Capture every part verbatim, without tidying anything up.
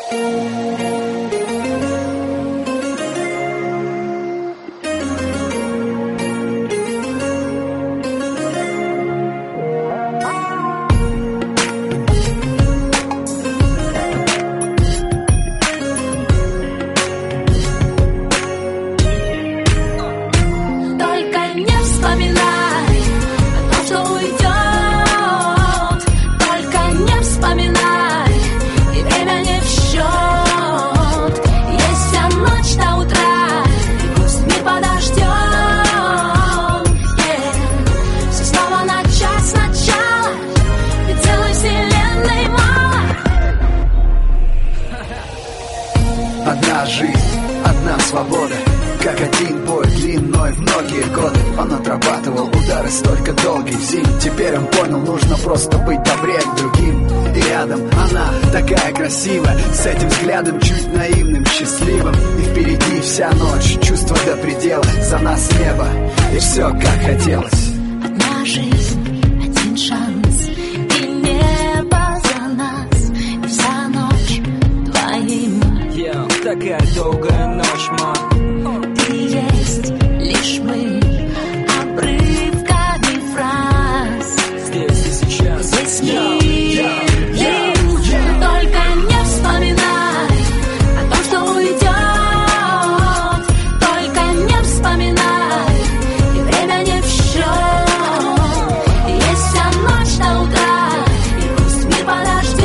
Одна жизнь, одна свобода, как один бой длиной в многие годы. Он отрабатывал удары столько долгих зим. Теперь он понял, нужно просто быть добрее к другим. И рядом она такая красивая, с этим взглядом чуть наивным, счастливым. И впереди вся ночь, чувства до предела, за нас небо, и все как хотелось. Одна жизнь, один шанс, и небо за нас, и вся ночь двоим. Yeah, такая долгая ночь, мам. Ты есть лишь мы, обрывками фраз. Здесь и сейчас. Здесь yeah, мир, yeah, yeah, yeah. только не вспоминай о том, что уйдет. Только не вспоминай, и время не в счет. Есть вся ночь до утра, и пусть мир подождет.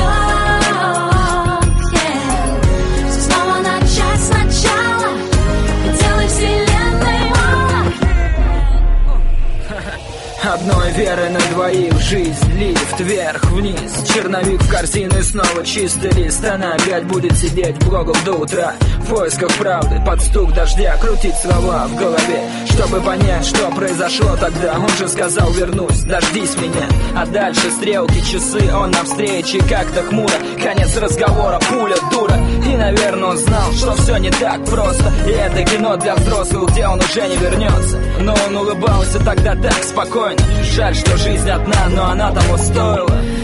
Yeah. Все снова начать сначала, и целой вселенной мало. Одной веры на двоих жизнь, лифт вверх-вниз, черновик в корзину и снова чистый лист. Она опять будет сидеть в блогах до утра, в поисках правды, под стук дождя, крутить слова в голове, чтобы понять, что произошло тогда. Он же сказал: вернусь, дождись меня. А дальше стрелки, часы, он на встрече как-то хмуро. Конец разговора, пуля, дура. И, наверное, он знал, что все не так просто, и это кино для взрослых, где он уже не вернется. Но он улыбался тогда так спокойно. Жаль, что жизнь одна, но она того стоила.